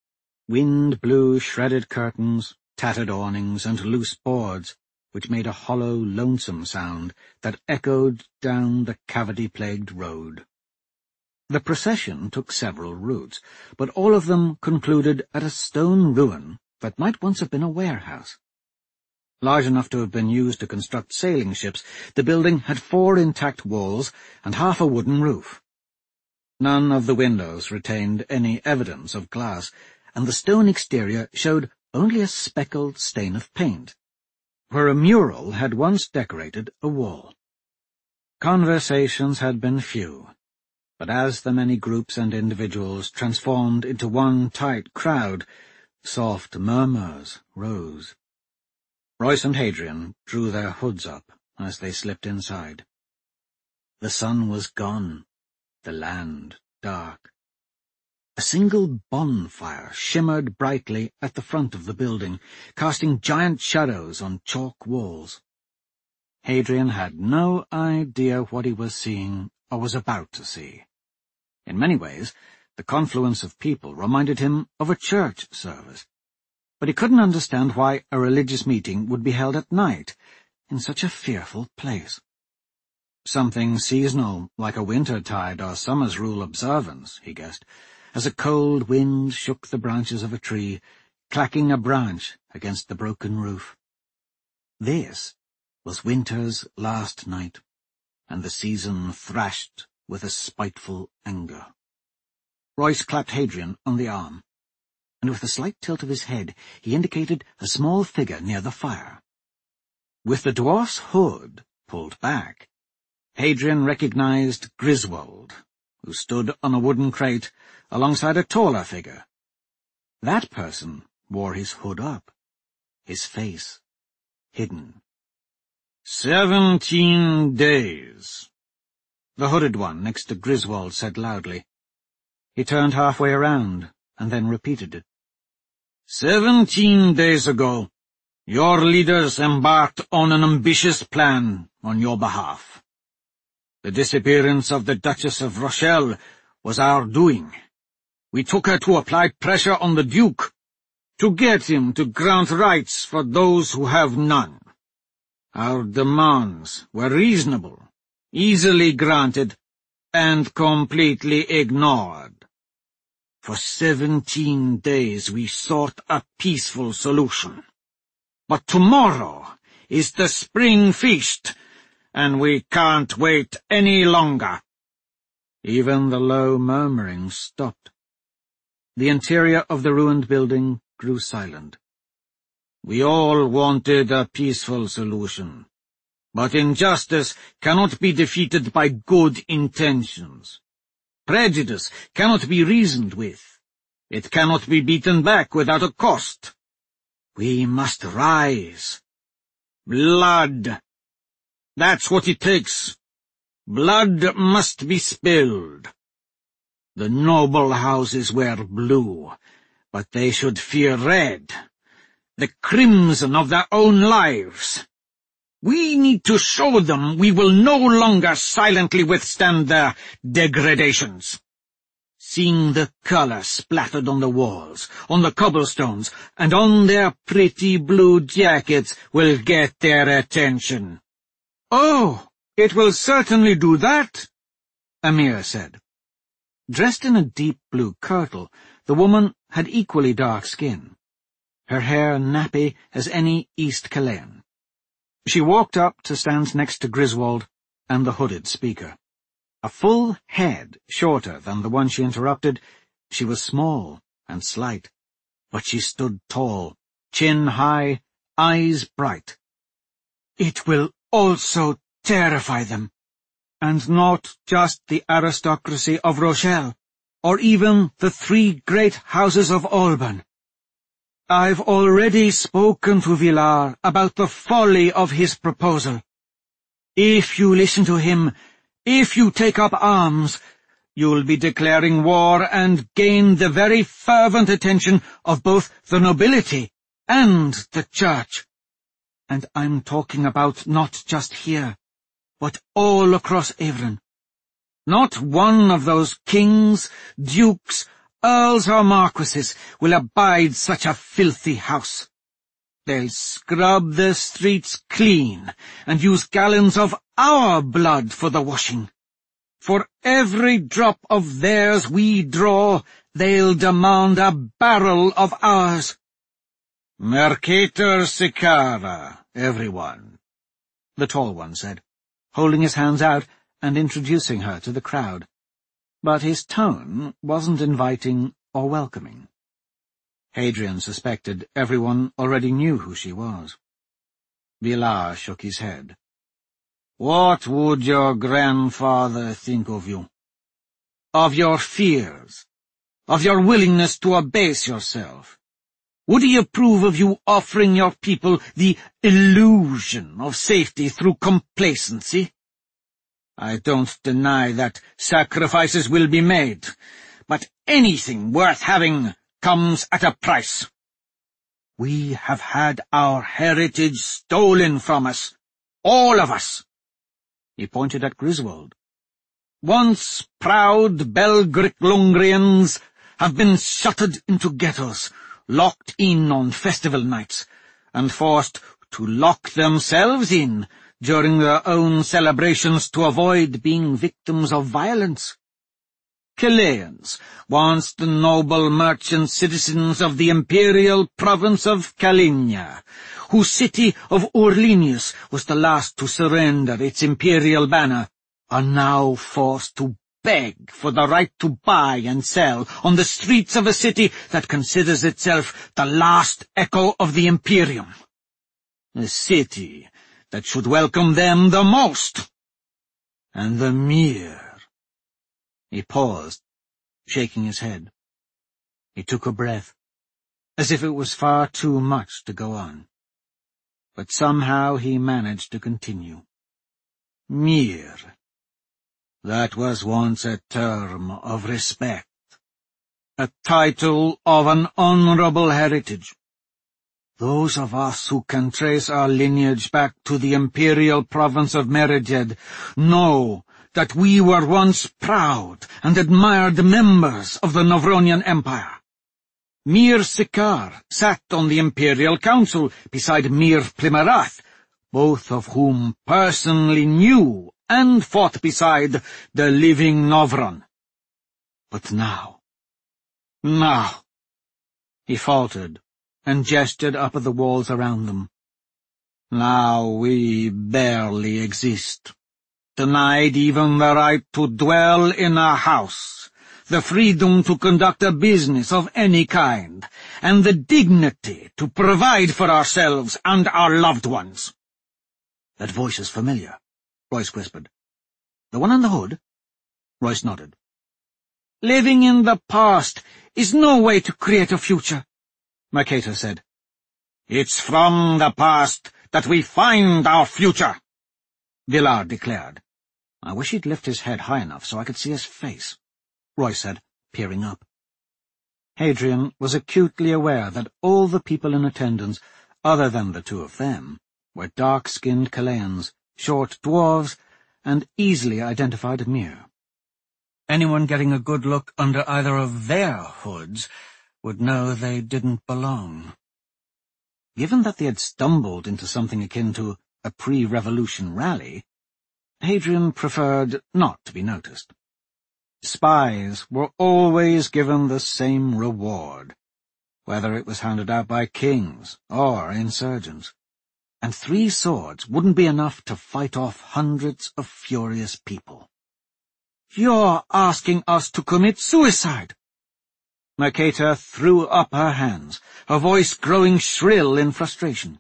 [SPEAKER 1] Wind blew shredded curtains, tattered awnings, and loose boards, which made a hollow, lonesome sound that echoed down the cavity-plagued road. The procession took several routes, but all of them concluded at a stone ruin that might once have been a warehouse. Large enough to have been used to construct sailing ships, the building had four intact walls and half a wooden roof. None of the windows retained any evidence of glass, and the stone exterior showed only a speckled stain of paint, where a mural had once decorated a wall. Conversations had been few, but as the many groups and individuals transformed into one tight crowd, soft murmurs rose. Royce and Hadrian drew their hoods up as they slipped inside. The sun was gone, the land dark. A single bonfire shimmered brightly at the front of the building, casting giant shadows on chalk walls. Hadrian had no idea what he was seeing or was about to see. In many ways, the confluence of people reminded him of a church service, but he couldn't understand why a religious meeting would be held at night in such a fearful place. Something seasonal, like a winter-tide or summer's rule observance, he guessed, as a cold wind shook the branches of a tree, clacking a branch against the broken roof. This was winter's last night, and the season thrashed with a spiteful anger. Royce clapped Hadrian on the arm, and with a slight tilt of his head he indicated a small figure near the fire. With the dwarf's hood pulled back, Hadrian recognized Griswold, who stood on a wooden crate alongside a taller figure. That person wore his hood up, his face hidden. Seventeen days, the hooded one next to Griswold said loudly. He turned halfway around and then repeated it. Seventeen days ago, your leaders embarked on an ambitious plan on your behalf. The disappearance of the Duchess of Rochelle was our doing. We took her to apply pressure on the Duke, to get him to grant rights for those who have none. Our demands were reasonable, easily granted, and completely ignored. For seventeen days we sought a peaceful solution. But tomorrow is the spring feast, and we can't wait any longer. Even the low murmuring stopped. The interior of the ruined building grew silent. We all wanted a peaceful solution, but injustice cannot be defeated by good intentions. Prejudice cannot be reasoned with. It cannot be beaten back without a cost. We must rise. Blood. That's what it takes. Blood must be spilled. The noble houses wear blue, but they should fear red, the crimson of their own lives. We need to show them we will no longer silently withstand their degradations.
[SPEAKER 2] seeing the colour splattered on the walls, on the cobblestones, and on their pretty blue jackets will get their attention."
[SPEAKER 1] "Oh, it will certainly do that," Emhyr said. Dressed in a deep blue kirtle, the woman had equally dark skin, her hair nappy as any East Chilean. She walked up to stand next to Griswold and the hooded speaker. A full head shorter than the one she interrupted, she was small and slight, but she stood tall, chin high, eyes bright. "It will also terrify them, and not just the aristocracy of Rochelle, or even the three great houses of Alban. I've already spoken to Villar about the folly of his proposal. If you listen to him, if you take up arms, you'll be declaring war and gain the very fervent attention of both the nobility and the church. And I'm talking about not just here, but all across Evren. Not one of those kings, dukes, earls or marquises will abide such a filthy house. They'll scrub the streets clean and use gallons of our blood for the washing. For every drop of theirs we draw, they'll demand a barrel of ours."
[SPEAKER 2] "Mercator Siccara, everyone," the tall one said, holding his hands out and introducing her to the crowd. But his tone wasn't inviting or welcoming. Hadrian suspected everyone already knew who she was. Villar shook his head. "What would your grandfather think of you? Of your fears? Of your willingness to abase yourself? Would he approve of you offering your people the illusion of safety through complacency? I don't deny that sacrifices will be made, but anything worth having comes at a price. We have had our heritage stolen from us, all of us." He pointed at Griswold. "Once proud Belgic Lungrians have been shuttered into ghettos, locked in on festival nights, and forced to lock themselves in during their own celebrations to avoid being victims of violence. Chileans, once the noble merchant citizens of the imperial province of Calinia, whose city of Orlinius was the last to surrender its imperial banner, are now forced to beg for the right to buy and sell on the streets of a city that considers itself the last echo of the Imperium. A city that should welcome them the most. And the Myr—" He paused, shaking his head. He took a breath, as if it was far too much to go on. But somehow he managed to continue. "Myr. That was once a term of respect, a title of an honorable heritage. Those of us who can trace our lineage back to the imperial province of Merided know that we were once proud and admired members of the Novronian Empire. Myr Siccar sat on the imperial council beside Myr Plimerath, both of whom personally knew and fought beside the living Novron. But now, now—" He faltered and gestured up at the walls around them. "Now we barely exist, denied even the right to dwell in a house, the freedom to conduct a business of any kind, and the dignity to provide for ourselves and our loved ones." "That voice is familiar," Royce whispered. "The one on the hood?" Royce nodded. "Living in the past is no way to create a future," Mercator said. "It's from the past that we find our future," Villar declared. "I wish he'd lift his head high enough so I could see his face," Royce said, peering up. Hadrian was acutely aware that all the people in attendance, other than the two of them, were dark-skinned Chileans, short dwarves, and easily identified Myr. Anyone getting a good look under either of their hoods would know they didn't belong. Given that they had stumbled into something akin to a pre-revolution rally, Hadrian preferred not to be noticed. Spies were always given the same reward, whether it was handed out by kings or insurgents, and three swords wouldn't be enough to fight off hundreds of furious people. "You're asking us to commit suicide!" Mercator threw up her hands, her voice growing shrill in frustration.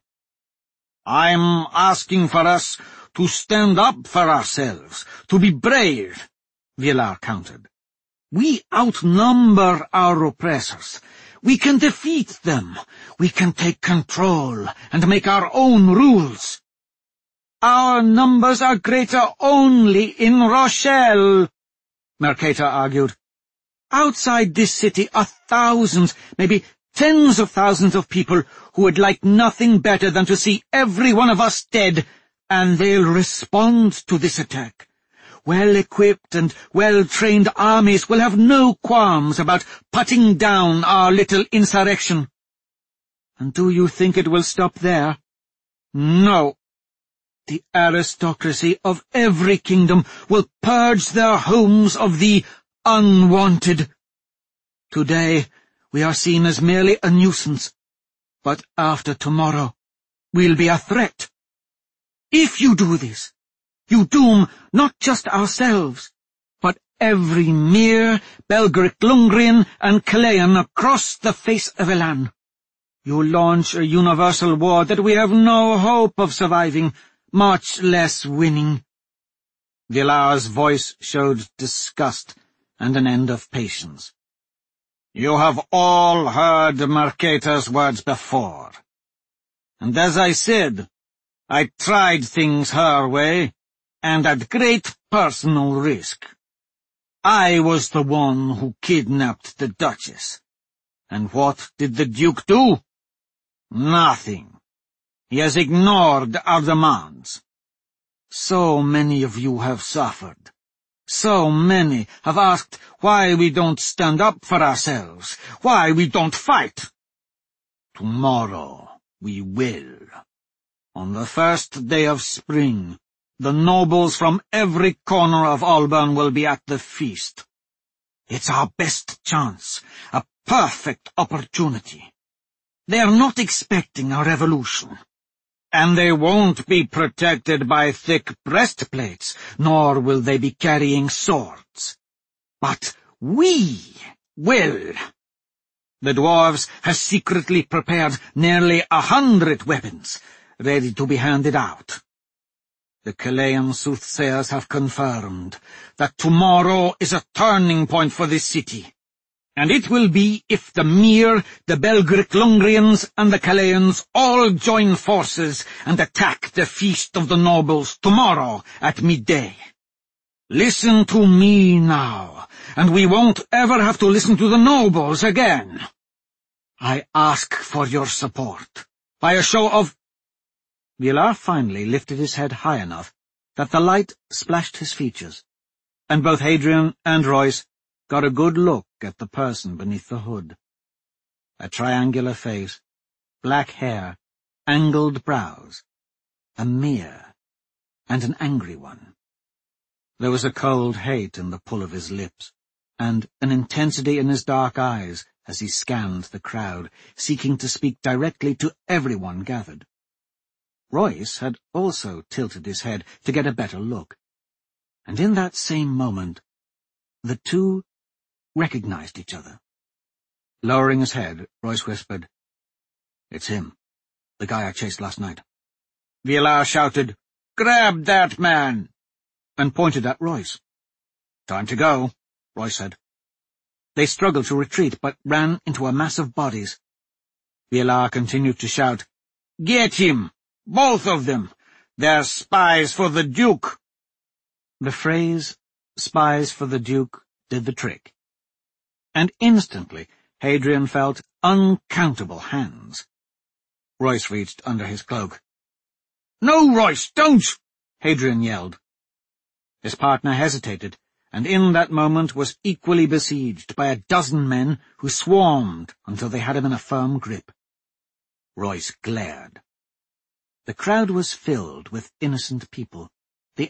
[SPEAKER 2] "I'm asking for us to stand up for ourselves, to be brave," Villar countered. "We outnumber our oppressors. We can defeat them. We can take control and make our own rules. Our numbers are greater only in Rochelle," Mercator argued. "Outside this city are thousands, maybe tens of thousands of people who would like nothing better than to see every one of us dead, and they'll respond to this attack. Well-equipped and well-trained armies will have no qualms about putting down our little insurrection. And do you think it will stop there? No. The aristocracy of every kingdom will purge their homes of the unwanted. Today we are seen as merely a nuisance, but after tomorrow we'll be a threat. If you do this, you doom not just ourselves, but every Mere, Belgric Lungrian, and Kalayan across the face of Elan. You launch a universal war that we have no hope of surviving, much less winning." Villar's voice showed disgust and an end of patience. "You have all heard Mercator's words before. And as I said, I tried things her way, and at great personal risk. I was the one who kidnapped the Duchess. And what did the Duke do? Nothing. He has ignored our demands. So many of you have suffered. So many have asked why we don't stand up for ourselves, why we don't fight. Tomorrow we will. On the first day of spring, the nobles from every corner of Alban will be at the feast. It's our best chance, a perfect opportunity. They are not expecting a revolution, and they won't be protected by thick breastplates, nor will they be carrying swords. But we will. The dwarves have secretly prepared nearly a hundred weapons, ready to be handed out. The Kalayan soothsayers have confirmed that tomorrow is a turning point for this city, and it will be if the Mere, the Belgric Lungrians, and the Kalayans all join forces and attack the Feast of the Nobles tomorrow at midday. Listen to me now, and we won't ever have to listen to the nobles again. I ask for your support, by a show of—" Villar finally lifted his head high enough that the light splashed his features, and both Hadrian and Royce got a good look at the person beneath the hood. A triangular face, black hair, angled brows, a Mere, and an angry one. There was a cold hate in the pull of his lips, and an intensity in his dark eyes as he scanned the crowd, seeking to speak directly to everyone gathered. Royce had also tilted his head to get a better look, and in that same moment the two recognized each other. Lowering his head, Royce whispered, "It's him, the guy I chased last night." Villar shouted, "Grab that man!" and pointed at Royce. "Time to go," Royce said. They struggled to retreat, but ran into a mass of bodies. Villar continued to shout, "Get him! Both of them! They're spies for the Duke!" The phrase, "spies for the Duke," did the trick, and instantly Hadrian felt uncountable hands. Royce reached under his cloak. "No, Royce, don't!" Hadrian yelled. His partner hesitated,
[SPEAKER 1] and in that moment was equally besieged by a dozen men who swarmed until they had him in a firm grip. Royce glared. The crowd was filled with innocent people,